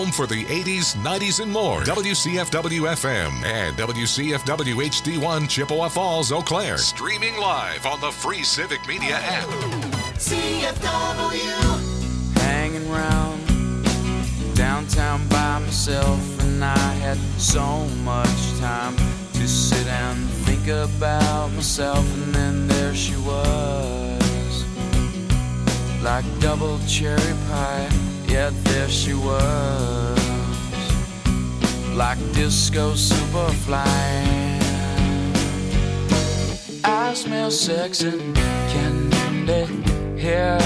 home for the 80s, 90s, and more. WCFW-FM and WCFW HD1 Chippewa Falls, Eau Claire. Streaming live on the free Civic Media app. CFW. Hanging around downtown by myself, and I had so much time to sit and think about myself, and then there she was, like double cherry pie, yeah, there she was, like disco superfly. I smell sex and candy here.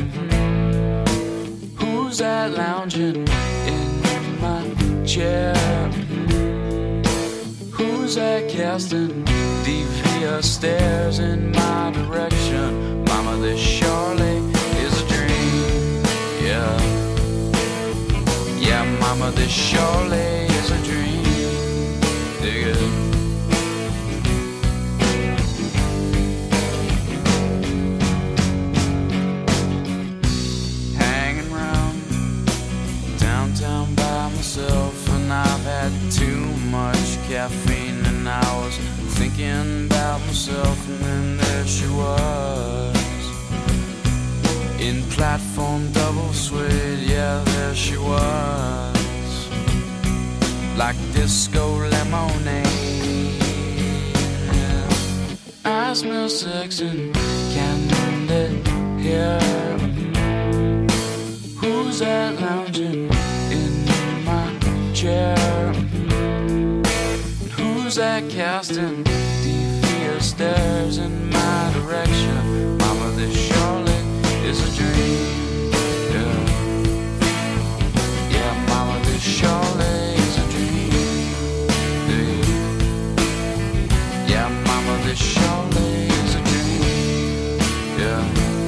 Who's that lounging in my chair? Who's that casting devious stares in my direction? Mama, this surely is a dream. Yeah, yeah, mama, this surely is a dream. Dig it. And I've had too much caffeine, and I was thinking about myself, and then there she was, in platform double suede, yeah, there she was, like disco lemonade. Yeah. I smell sex and candy here. Who's that lounging in chair? Who's that casting devious stares in my direction? Mama, this surely is a dream. Yeah, yeah, mama, this surely is a dream. Yeah, mama, this surely is a dream. Yeah.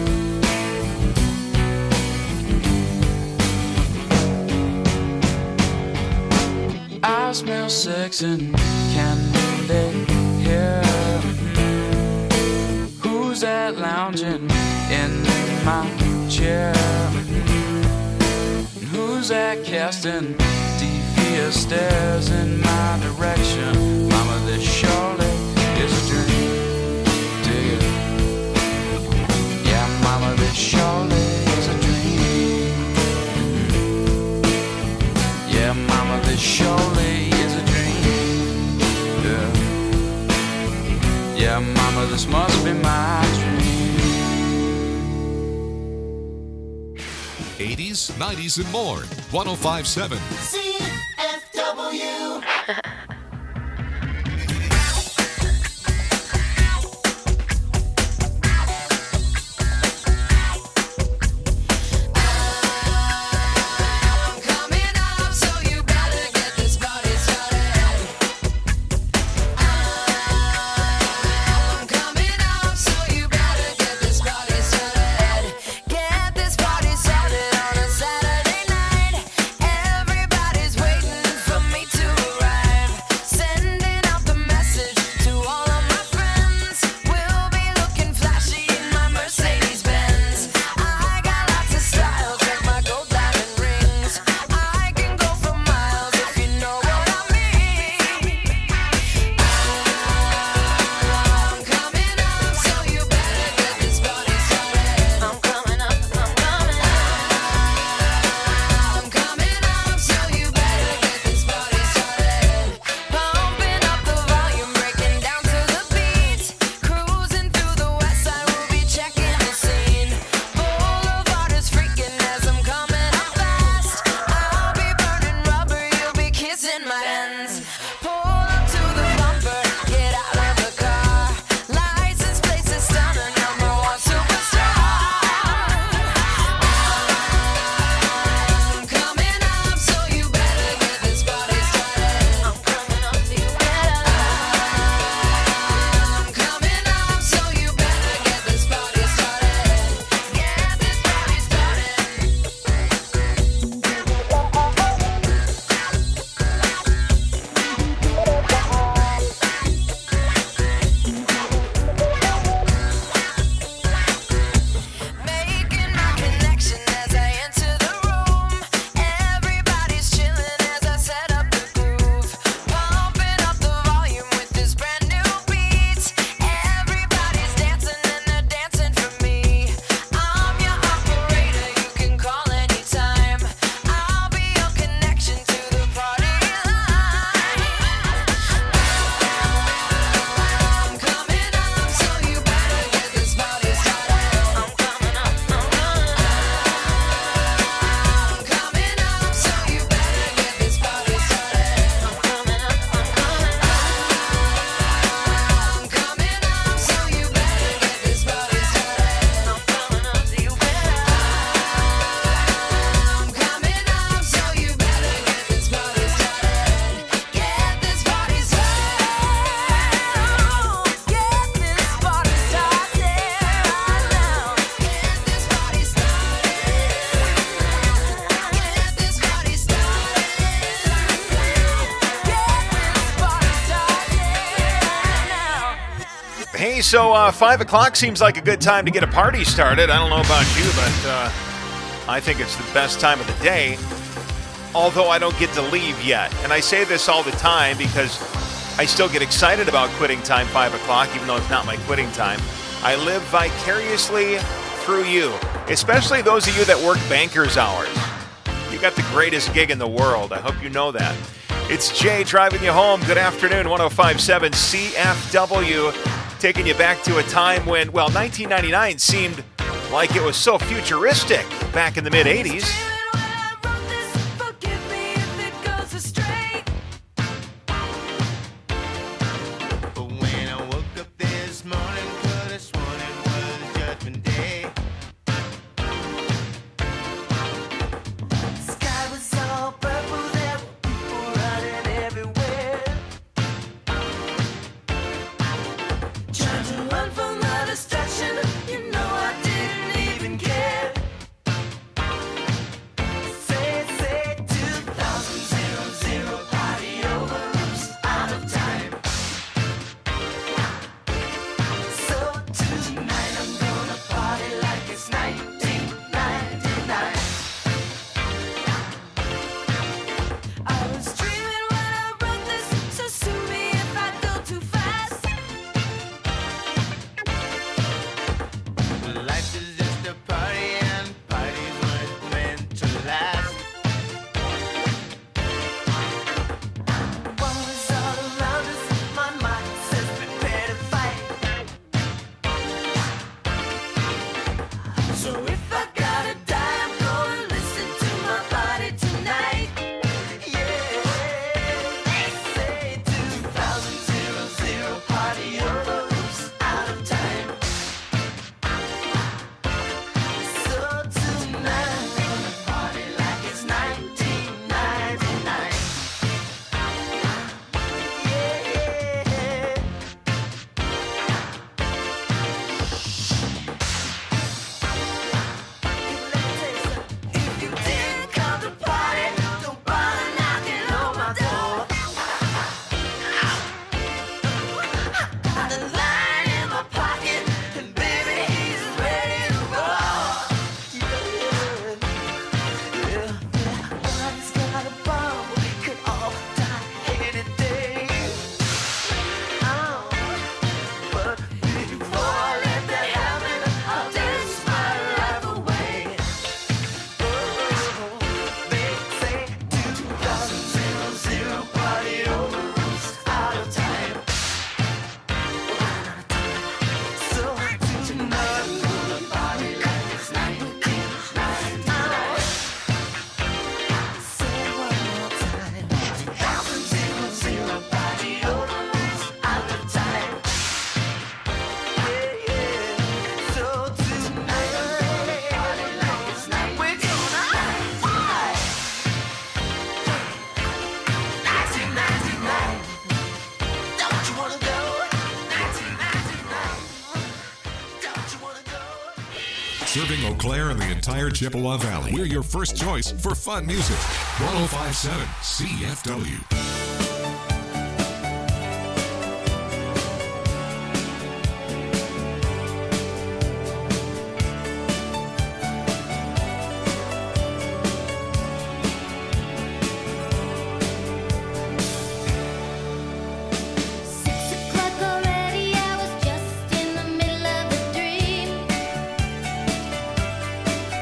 I smell sex and candy here. Who's that lounging in my chair? Who's that casting devious stares in my direction? Mama, this surely is a dream. Dig it. Yeah, mama, this surely is a dream. Yeah, mama, this surely is a dream. Yeah, yeah, mama, this must be my dream. 80s, 90s, and more. 105.7 CFW. Get this party started on a Saturday night. Everybody's waiting. Hey, so 5 o'clock seems like a good time to get a party started. I don't know about you, but I think it's the best time of the day, although I don't get to leave yet. And I say this all the time because I still get excited about quitting time 5 o'clock, even though it's not my quitting time. I live vicariously through you, especially those of you that work banker's hours. You got the greatest gig in the world. I hope you know that. It's Jay driving you home. Good afternoon, 105.7 CFW, taking you back to a time when, well, 1999 seemed like it was so futuristic back in the mid-'80s. Serving Eau Claire and the entire Chippewa Valley. We're your first choice for fun music. 105.7 CFW.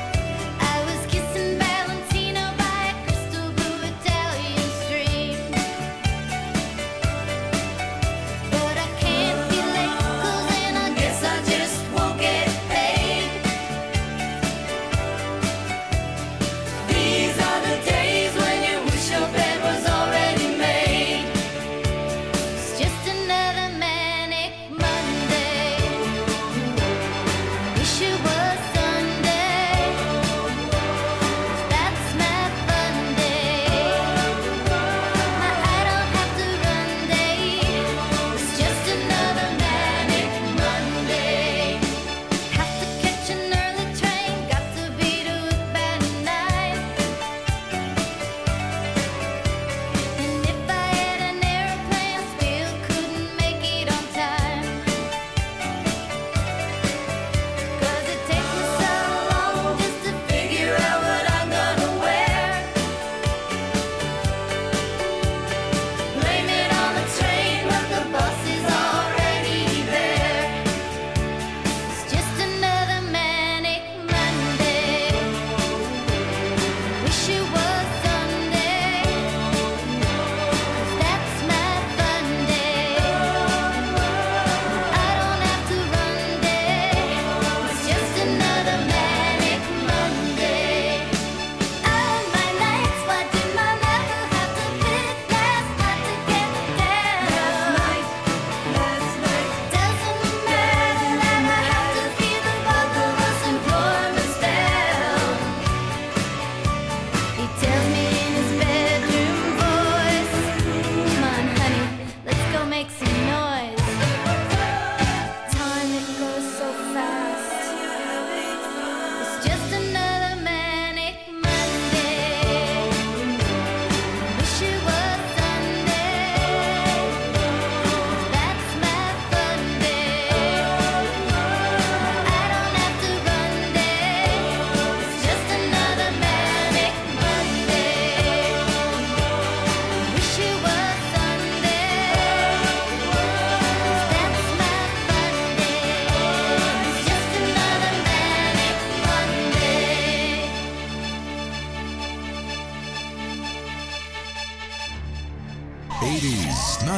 I was kissing Valentino by a crystal blue Italian stream.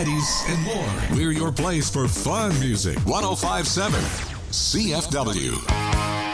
90s, and more. We're your place for fun music. 105.7 CFW.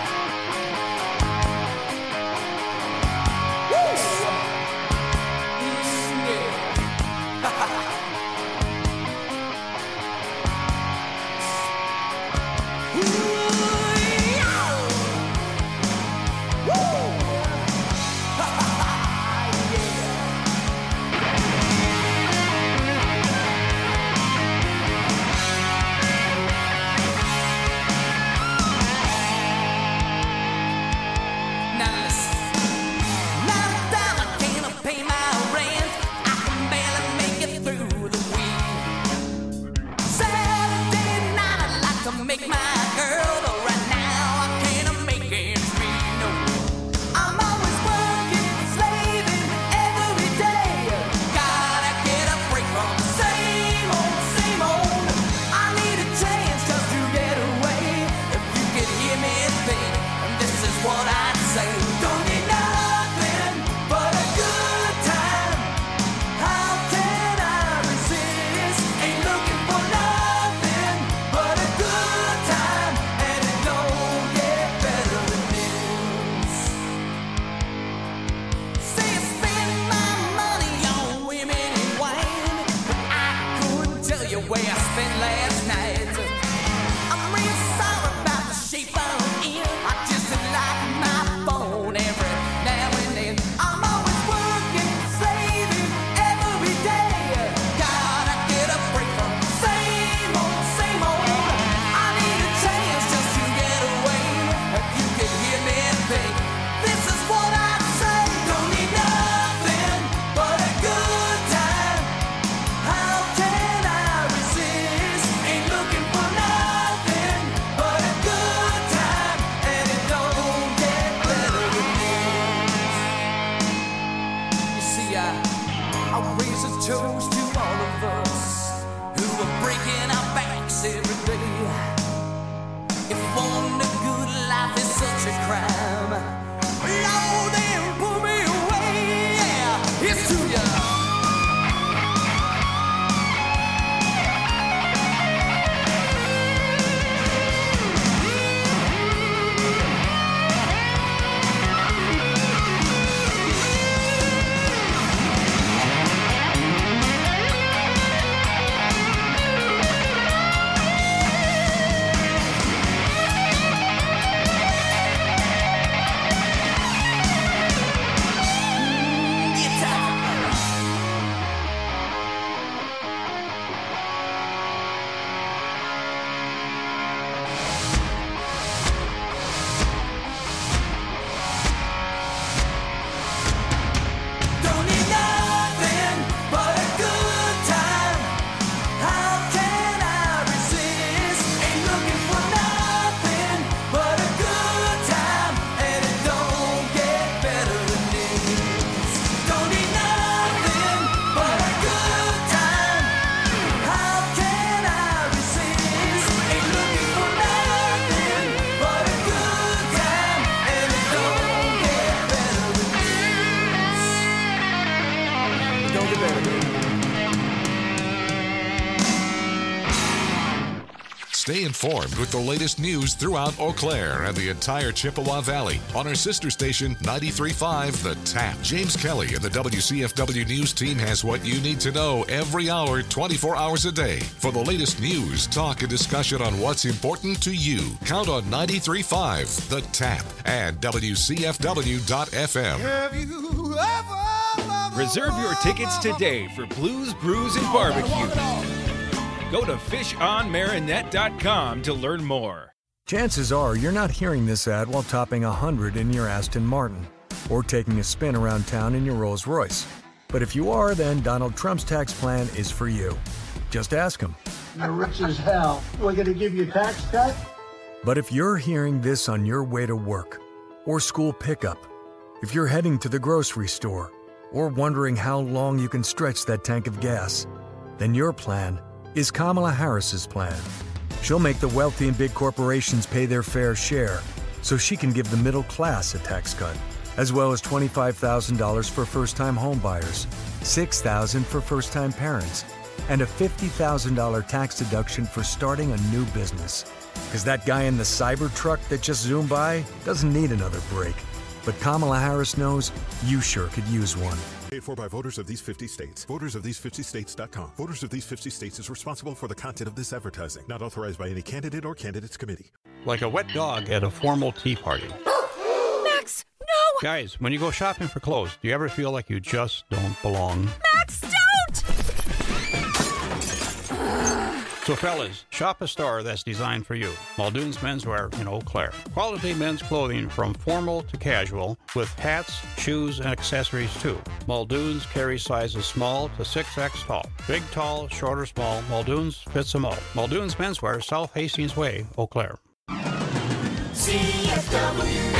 Stay informed with the latest news throughout Eau Claire and the entire Chippewa Valley on our sister station 93.5 The Tap. James Kelly and the WCFW News team has what you need to know every hour, 24 hours a day. For the latest news, talk, and discussion on what's important to you, count on 93.5 The Tap and WCFW.FM. Have you ever reserve your tickets today for Blues, Brews, and Barbecue. Go to fishonmarinette.com to learn more. Chances are you're not hearing this ad while topping 100 in your Aston Martin or taking a spin around town in your Rolls Royce. But if you are, then Donald Trump's tax plan is for you. Just ask him. You're rich as hell. We're going to give you a tax cut? But if you're hearing this on your way to work or school pickup, if you're heading to the grocery store or wondering how long you can stretch that tank of gas, then your plan is Kamala Harris's plan. She'll make the wealthy and big corporations pay their fair share so she can give the middle class a tax cut, as well as $25,000 for first-time home buyers, $6,000 for first-time parents, and a $50,000 tax deduction for starting a new business. Because that guy in the Cybertruck that just zoomed by doesn't need another break. But Kamala Harris knows you sure could use one. Paid for by voters of these 50 states. VotersOfThese50States.com. Voters of these 50 states is responsible for the content of this advertising. Not authorized by any candidate or candidates committee. Like a wet dog at a formal tea party. Max, no! Guys, when you go shopping for clothes, do you ever feel like you just don't belong? Max, don't! So fellas, shop a store that's designed for you. Muldoon's Menswear in Eau Claire. Quality men's clothing from formal to casual with hats, shoes, and accessories too. Muldoon's carries sizes small to 6X tall. Big, tall, short, or small, Muldoon's fits them all. Muldoon's Menswear, South Hastings Way, Eau Claire. CFW.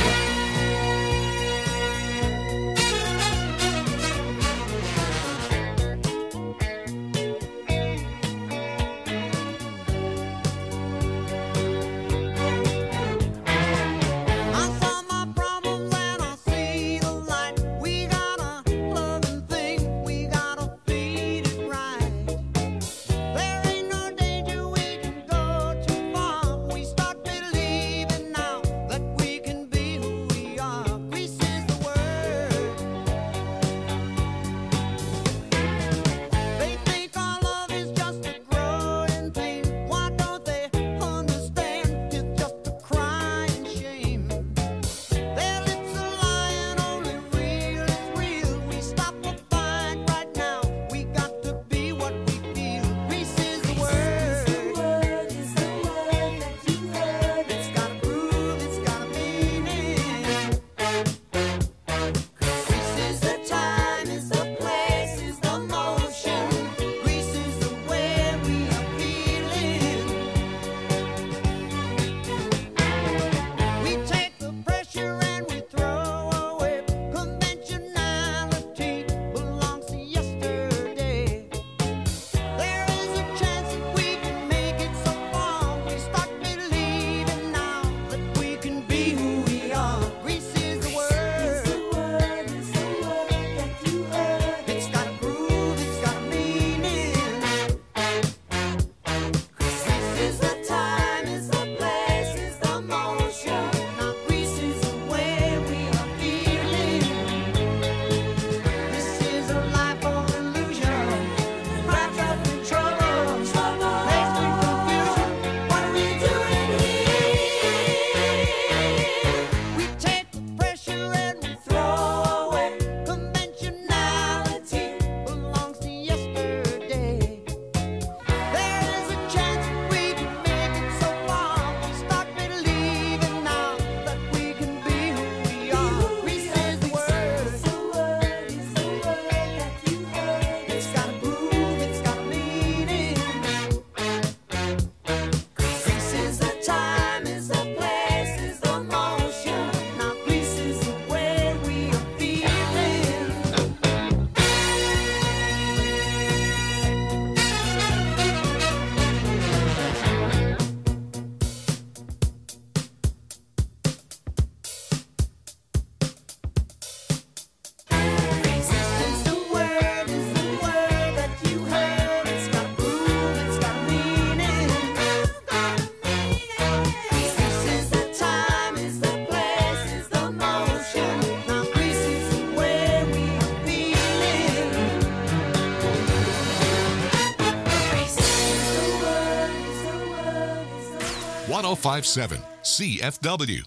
.1057 CFW.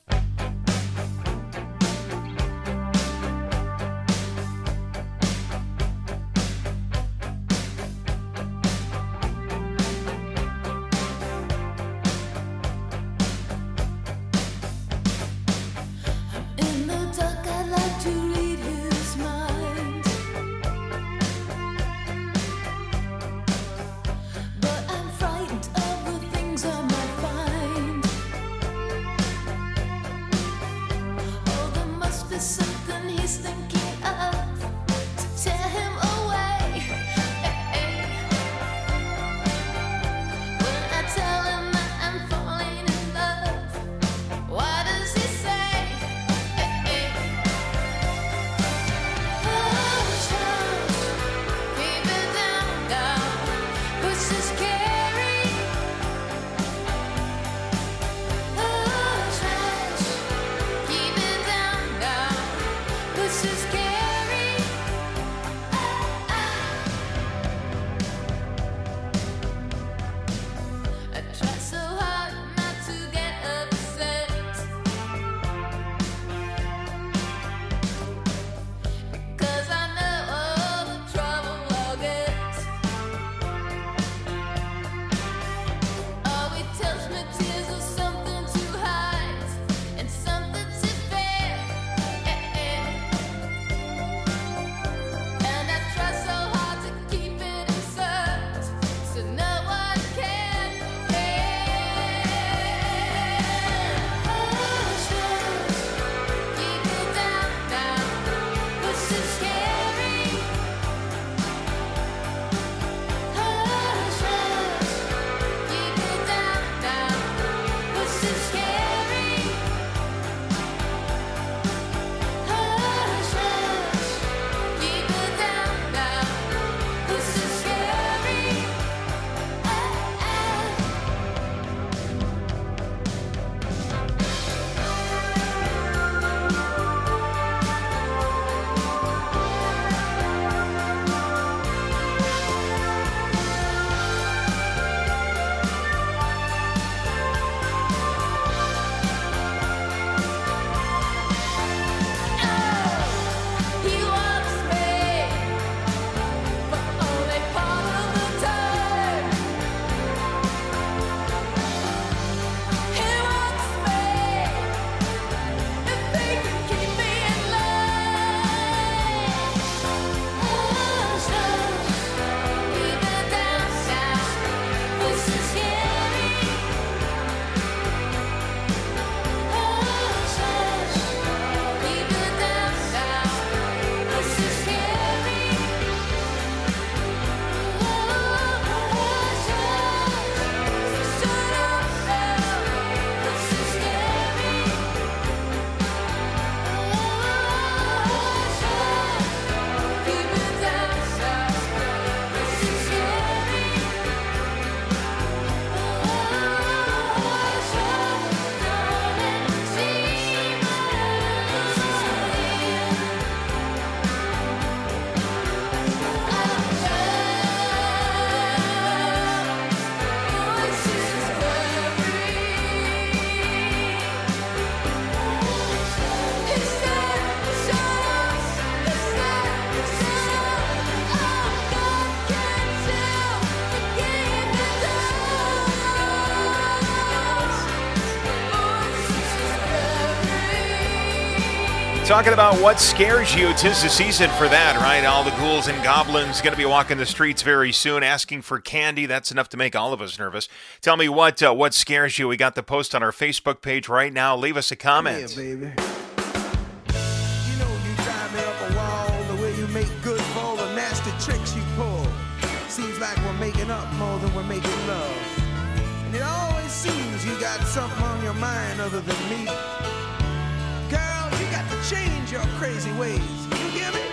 Talking about what scares you. 'Tis the season for that, right? All the ghouls and goblins going to be walking the streets very soon, asking for candy. That's enough to make all of us nervous. Tell me what scares you. We got the post on our Facebook page right now. Leave us a comment. Yeah, baby. You know you drive me up a wall, the way you make good for all the nasty tricks you pull. Seems like we're making up more than we're making love. And it always seems you got something on your mind other than me. Girl, you got to change your crazy ways. You hear me?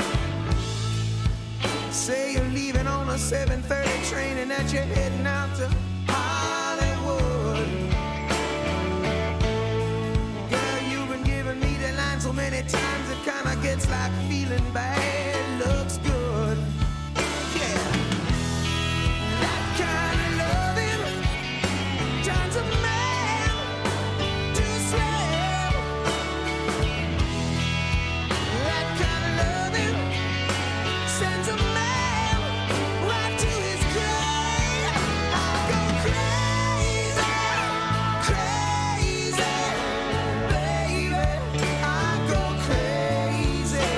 Say you're leaving on a 7:30 train and that you're heading out to Hollywood. Girl, you've been giving me the line so many times it kinda gets like feeling bad looks good. Yeah. That kind of loving turns a man to a slave. That kind of loving sends a man right to his grave. I go crazy, crazy, baby. I go crazy.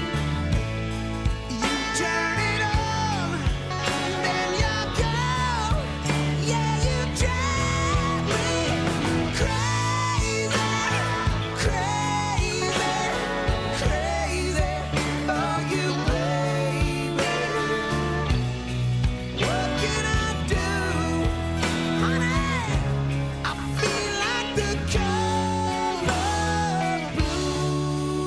You turn it on, then you go. Yeah, you drive me crazy, crazy, crazy. Oh, you baby. What can I do, honey? I feel like the color blue.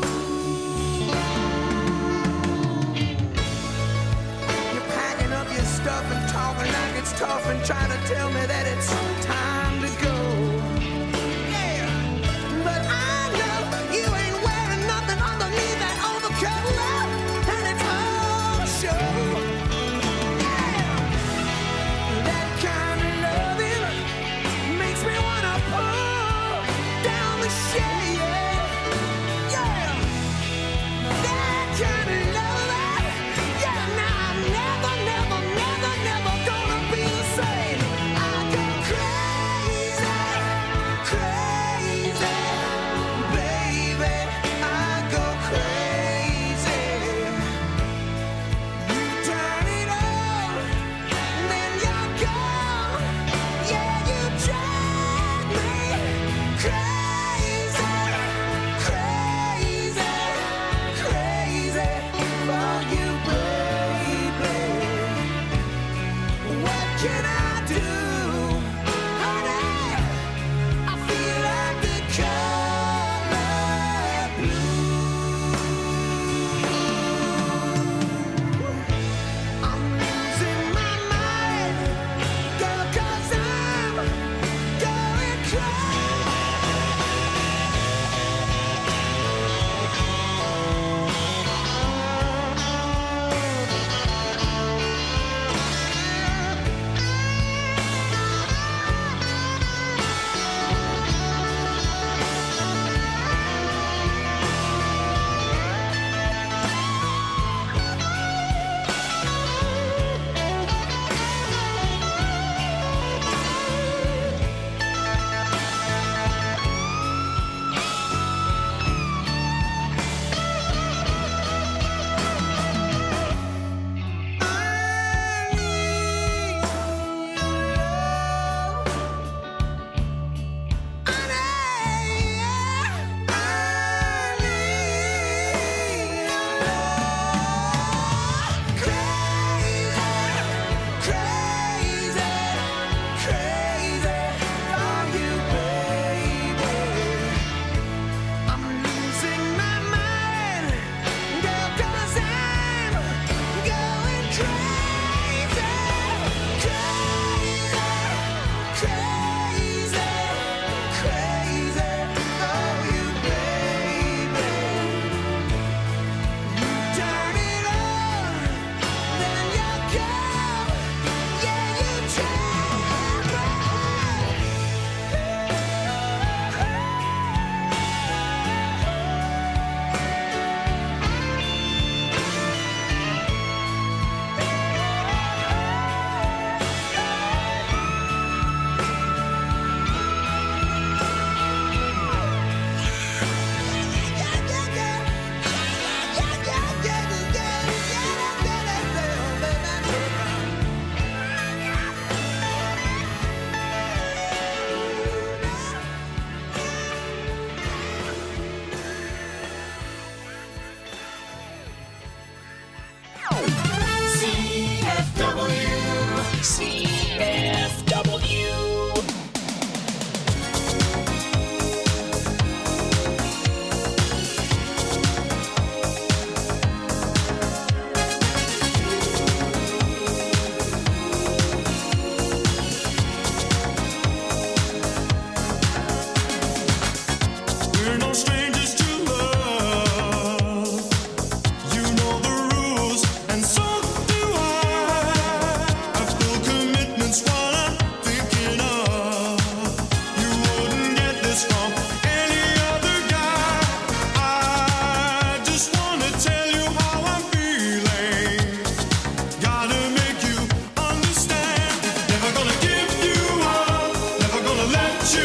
You're packing up your stuff and talking like it's tough and trying to tell me that it's time to go. Yeah, but I know you ain't wearing nothing underneath that overcoat, and it's all show. Yeah, that kind of loving makes me wanna pull down the shade. Yeah, that kind of loving. Yeah, now I'm never, never, never, never gonna be the same. I go crazy, crazy, baby. I go crazy. You turn it on, then you're gone. Yeah, you drive me crazy, crazy, crazy for you, baby. What can I do, honey? I feel like the color blue. I'm losing my mind, girl, 'cause I'm going crazy.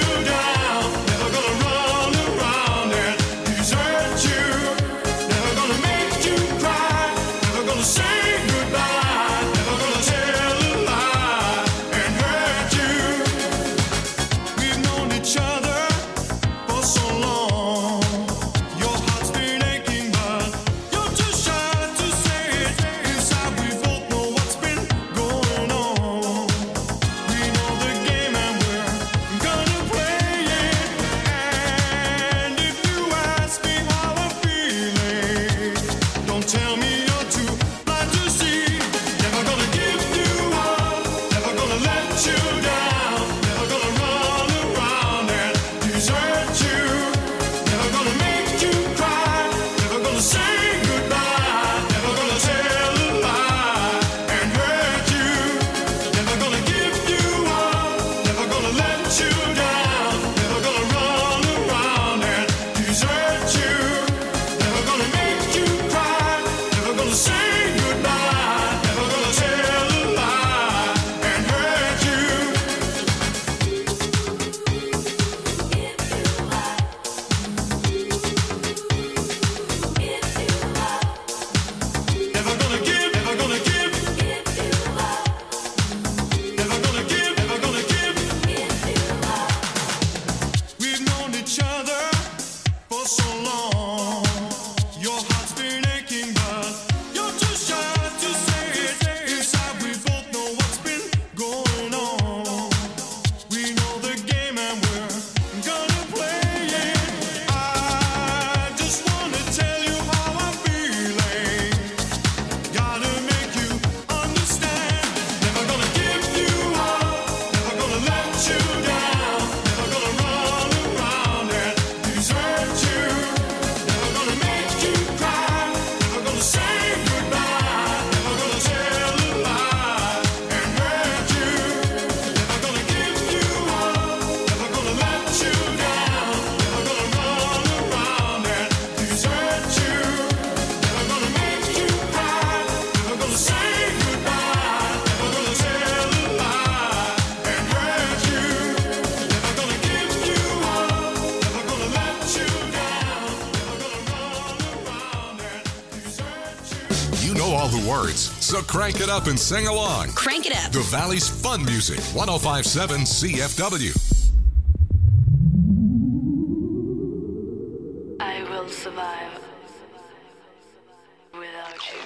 Words. So crank it up and sing along. Crank it up. The Valley's fun music. 105.7 CFW. I will survive without you.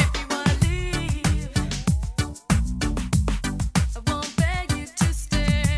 I won't beg you to stay.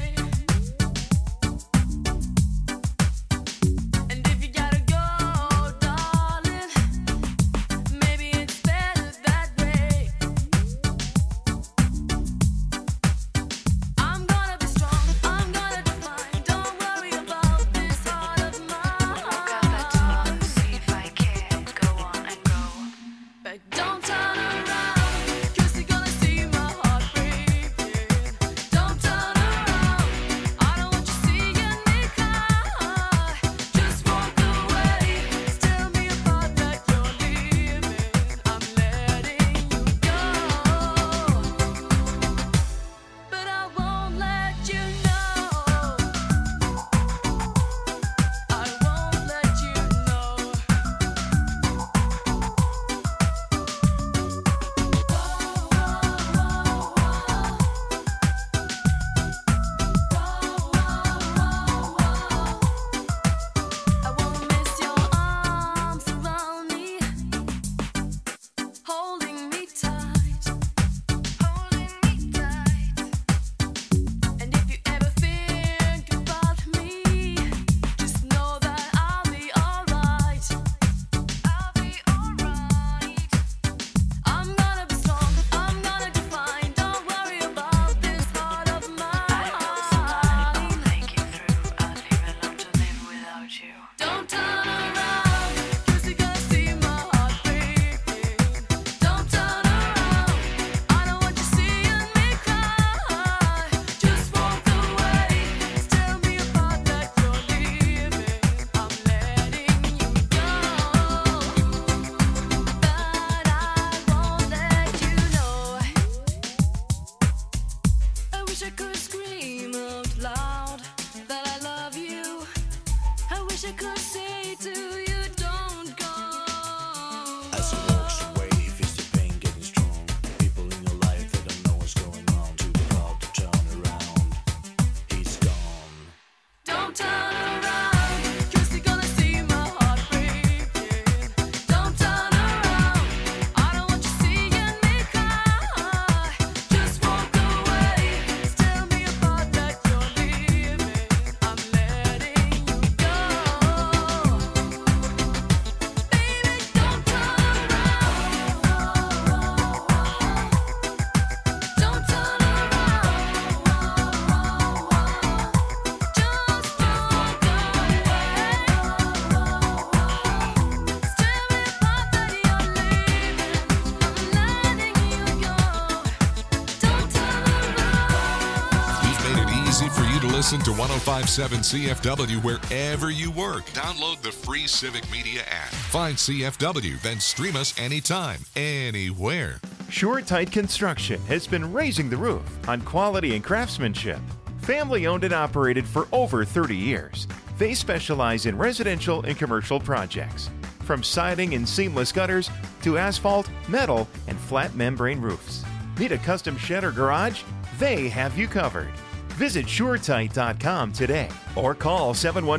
Listen to 105.7 CFW wherever you work. Download the free Civic Media app. Find CFW, then stream us anytime, anywhere. SureTight Construction has been raising the roof on quality and craftsmanship. Family owned and operated for over 30 years. They specialize in residential and commercial projects, from siding and seamless gutters to asphalt, metal, and flat membrane roofs. Need a custom shed or garage? They have you covered. Visit SureTight.com today or call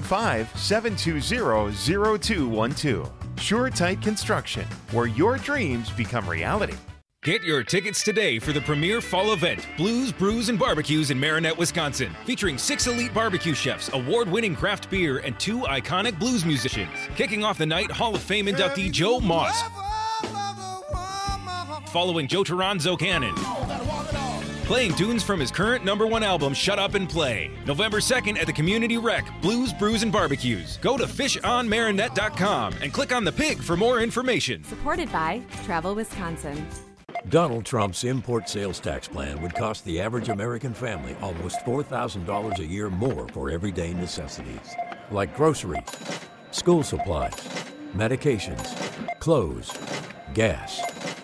715-720-0212. SureTight Construction, where your dreams become reality. Get your tickets today for the premier fall event, Blues, Brews, and Barbecues in Marinette, Wisconsin, featuring 6 elite barbecue chefs, award-winning craft beer, and 2 iconic blues musicians. Kicking off the night, Hall of Fame inductee Joe Moss, following Joe Taranzo Cannon, playing tunes from his current #1 album, Shut Up and Play. November 2nd at the Community Rec, Blues, Brews, and Barbecues. Go to fishonmarinette.com and click on the pig for more information. Supported by Travel Wisconsin. Donald Trump's import sales tax plan would cost the average American family almost $4,000 a year more for everyday necessities, like groceries, school supplies, medications, clothes, gas.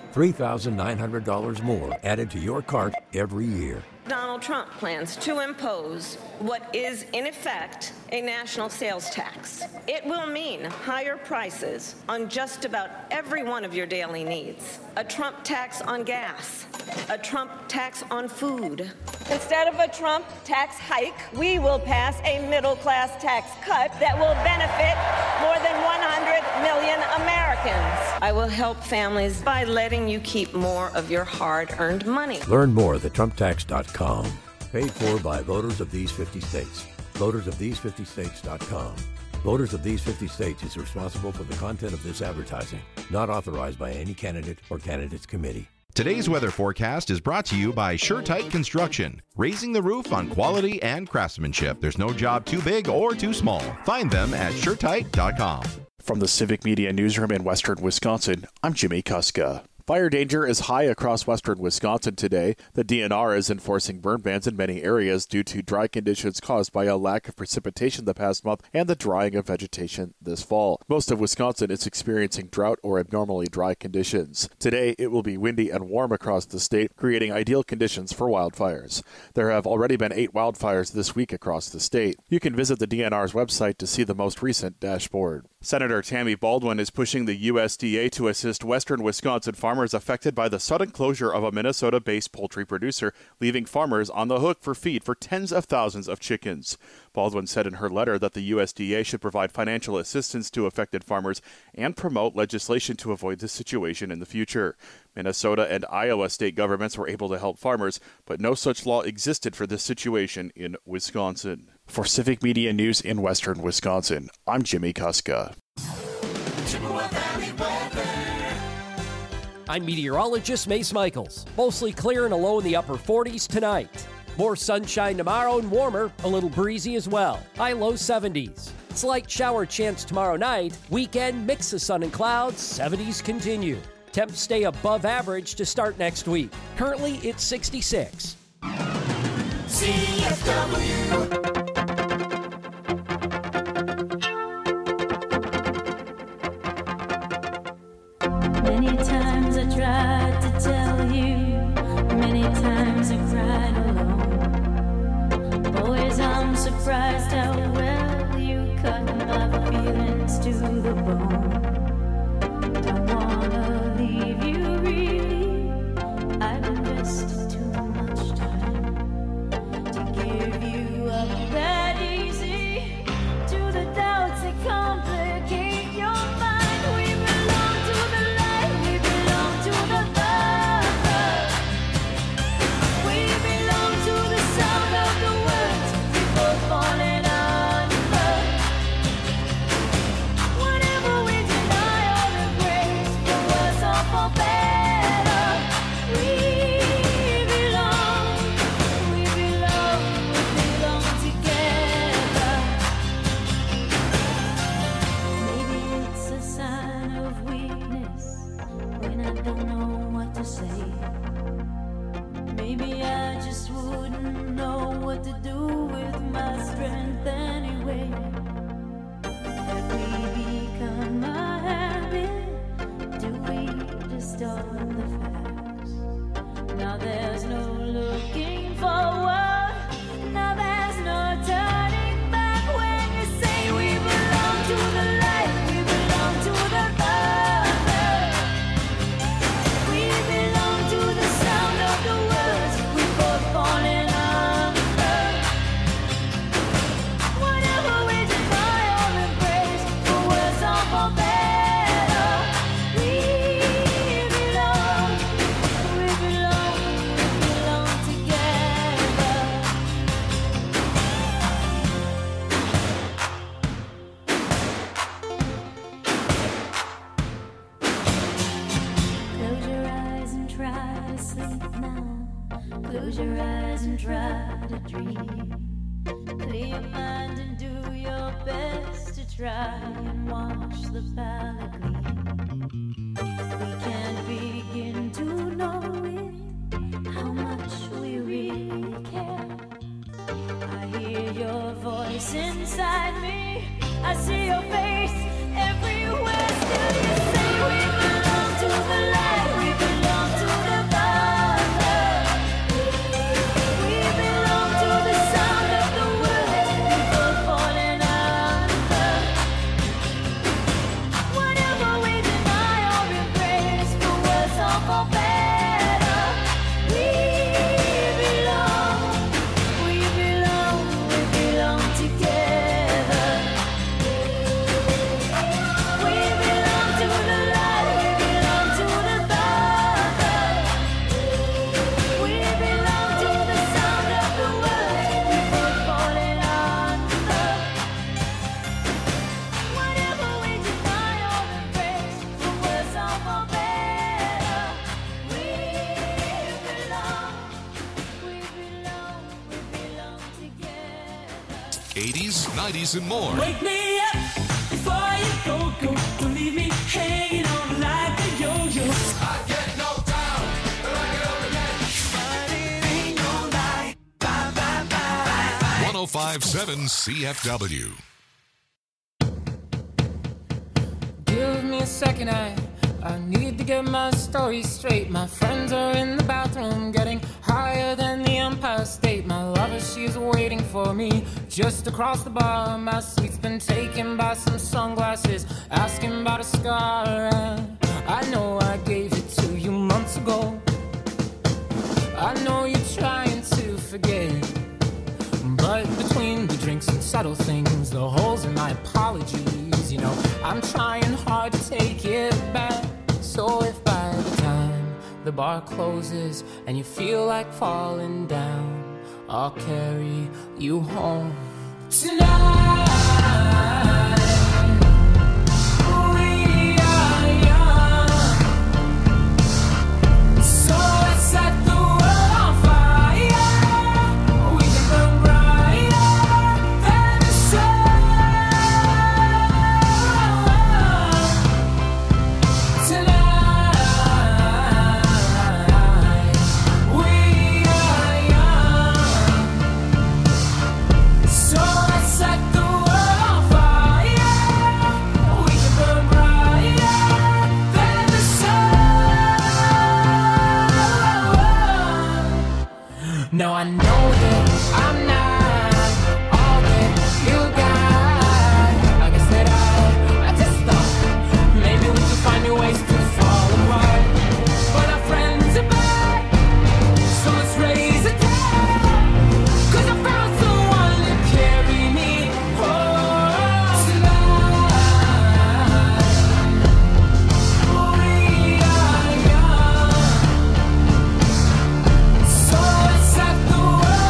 $3,900 more added to your cart every year. Donald Trump plans to impose what is, in effect, a national sales tax. It will mean higher prices on just about every one of your daily needs. A Trump tax on gas, a Trump tax on food. Instead of a Trump tax hike, we will pass a middle-class tax cut that will benefit more than 100 million Americans. I will help families by letting you keep more of your hard-earned money. Learn more at thetrumptax.com. Paid for by voters of these 50 states. Votersofthese50states.com. Voters of these 50 states is responsible for the content of this advertising. Not authorized by any candidate or candidates committee. Today's weather forecast is brought to you by SureTight Construction, raising the roof on quality and craftsmanship. There's no job too big or too small. Find them at SureTight.com. From the Civic Media Newsroom in Western Wisconsin, I'm Jimmy Kuska. Fire danger is high across western Wisconsin today. The DNR is enforcing burn bans in many areas due to dry conditions caused by a lack of precipitation the past month and the drying of vegetation this fall. Most of Wisconsin is experiencing drought or abnormally dry conditions. Today, it will be windy and warm across the state, creating ideal conditions for wildfires. There have already been 8 wildfires this week across the state. You can visit the DNR's website to see the most recent dashboard. Senator Tammy Baldwin is pushing the USDA to assist western Wisconsin farmers affected by the sudden closure of a Minnesota-based poultry producer, leaving farmers on the hook for feed for tens of thousands of chickens. Baldwin said in her letter that the USDA should provide financial assistance to affected farmers and promote legislation to avoid this situation in the future. Minnesota and Iowa state governments were able to help farmers, but no such law existed for this situation in Wisconsin. For Civic Media News in Western Wisconsin, I'm Jimmy Kuska. I'm meteorologist Mace Michaels. Mostly clear and a low in the upper 40s tonight. More sunshine tomorrow and warmer, a little breezy as well. High low 70s. Slight shower chance tomorrow night. Weekend mix of sun and clouds, 70s continue. Temps stay above average to start next week. Currently, it's 66. CFW. Many times I tried to tell you, many times I cried alone. Always I'm surprised how well you cut my feelings to the bone. Don't wanna leave you really, I've invested too much time to give you up that easy to the doubts that complicate your mind. We belong to the light, we belong to the love. We belong to the sound of the words before falling under. Whatever we deny or embrace, for worse or for better, we belong together. Maybe it's a sign of weakness when I don't know what to say. Maybe I just wouldn't know what to do with my strength anyway. Have we become a habit? Do we distort the facts? Now there's no looking forward. Now there's no turning back when you say we belong to the light, we belong to the Father. We belong to the sound of the words we both falling under. Whatever we deny or embrace, for worse or for better, we belong together. Close your eyes and try to sleep now. Close your eyes and try to dream. Clear your mind and do your best to try and wash the palate clean. We can't begin to know it, how much we really care. I hear your voice inside me, I see your face everywhere. Still you say we belong to the light, we belong to the Father. We belong to the sound of the words we both falling under. Whatever we deny or embrace, for worse or for better, we belong together. We belong to the light, we belong to the Father. We belong to the sound of the words we both falling under. Whatever we deny or embrace, for worse or for better, we belong together. 80s, 90s, and more. Wake me up before you go. Don't leave me hanging on like a yo-yo. I get knocked down, but I get up again. But it ain't no lie. Bye, bye, bye. 1057 CFW. Give me a second, I need to get my story straight. My friends are in the bathroom getting higher than the Empire State. My lover, she's waiting for me just across the bar. My seat's been taken by some sunglasses, asking about a scar. And I know I gave it to you months ago. I know you're trying to forget, but between the drinks and subtle things, the holes in my apologies, you know, I'm trying hard to take it back. So if by the time the bar closes and you feel like falling down, I'll carry you home tonight. We are young, so let's set the world on fire. We can burn brighter than the sun. Tonight, we are young, so let's set the world on fire. We can burn brighter than the sun. Now I know that I'm not all that you got. I guess that I just thought maybe we could find new ways to fall apart. But our friends are back, so let's raise a glass. 'Cause I found someone to carry me home tonight. We are young, so let's set the world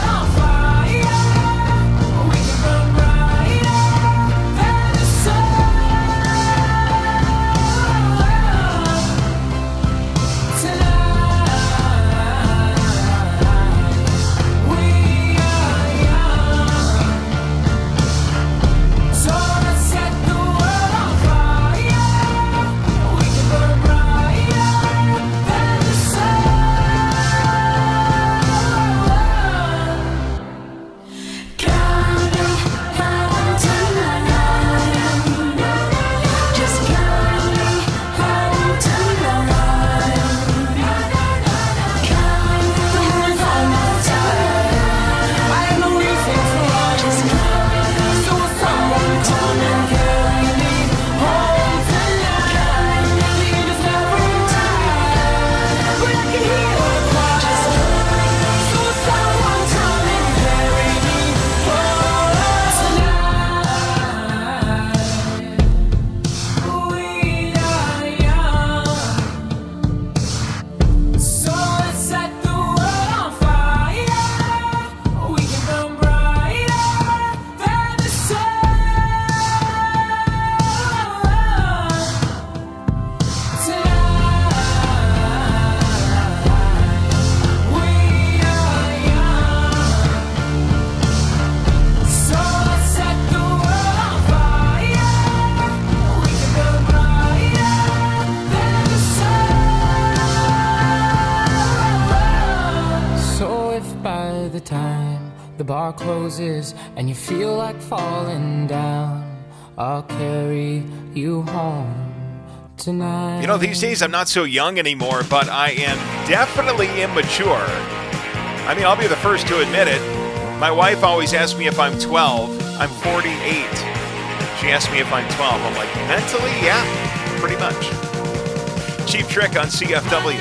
the time the bar closes and you feel like falling down, I'll carry you home tonight. You know, these days I'm not so young anymore, but I am definitely immature. I mean, I'll be the first to admit it. My wife always asks me if I'm 12. I'm 48. She asks me if I'm 12. I'm like, mentally, yeah, pretty much. Cheap Trick on CFW.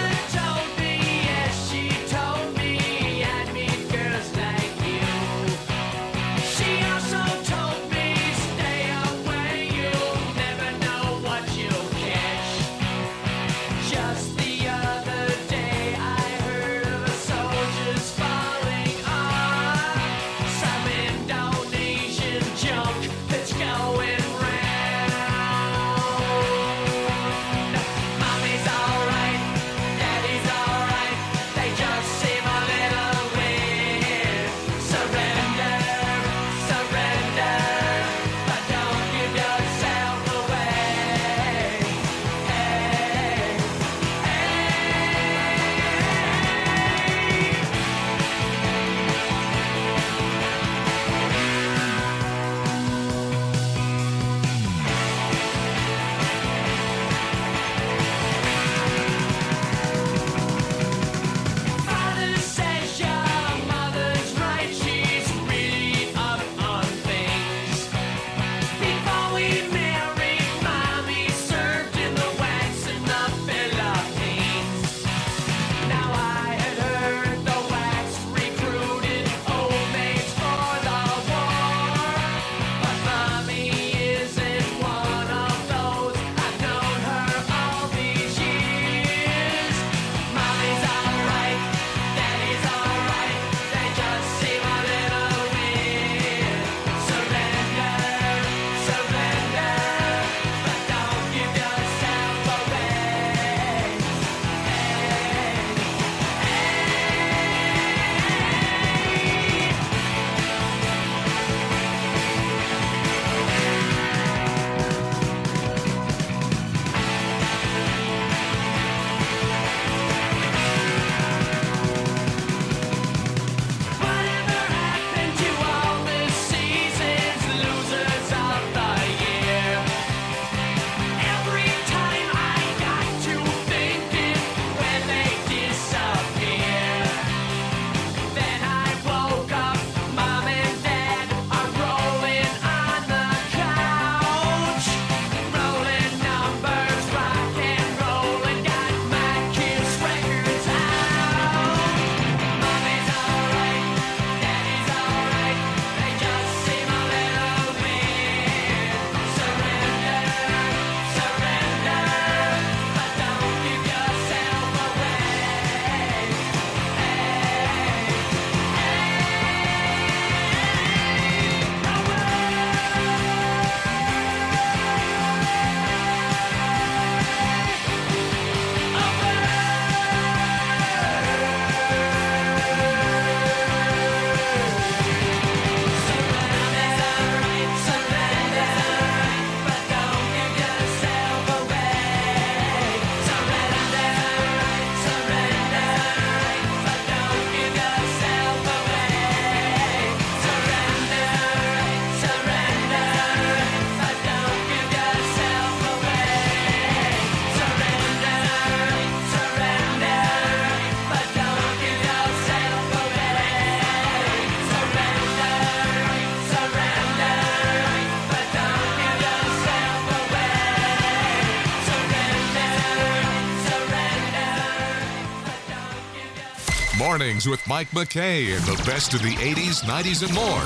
Mornings with Mike McKay and the best of the 80s, 90s, and more.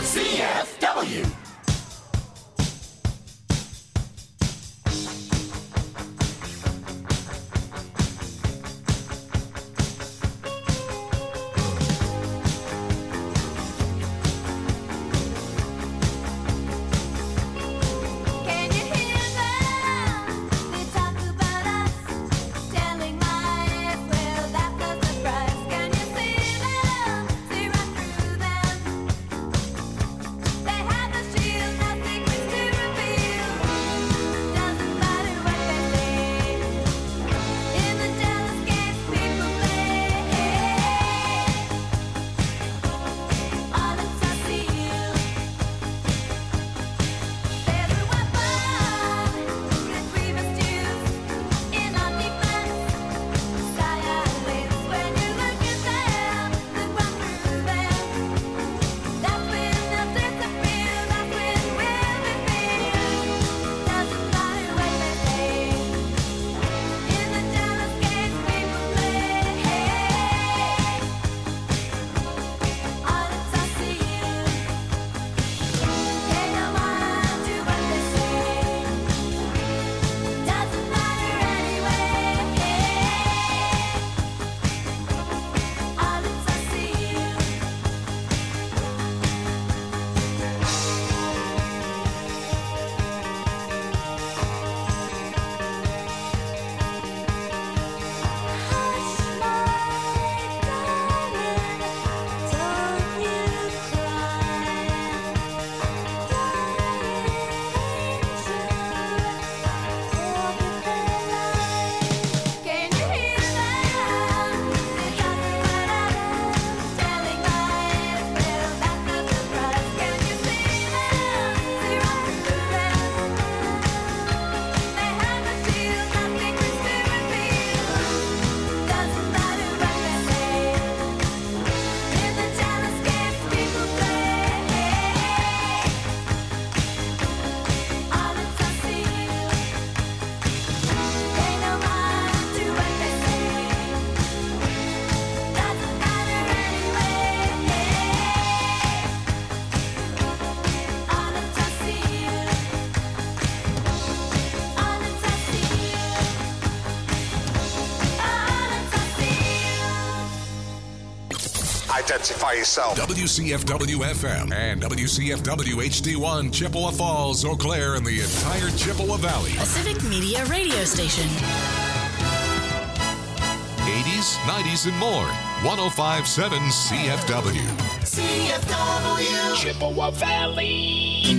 CFW. They have the Identify yourself. WCFW FM and WCFW HD1 Chippewa Falls, Eau Claire, and the entire Chippewa Valley. A Civic Media radio station. 80s, 90s, and more. 105.7 CFW. CFW. Chippewa Valley.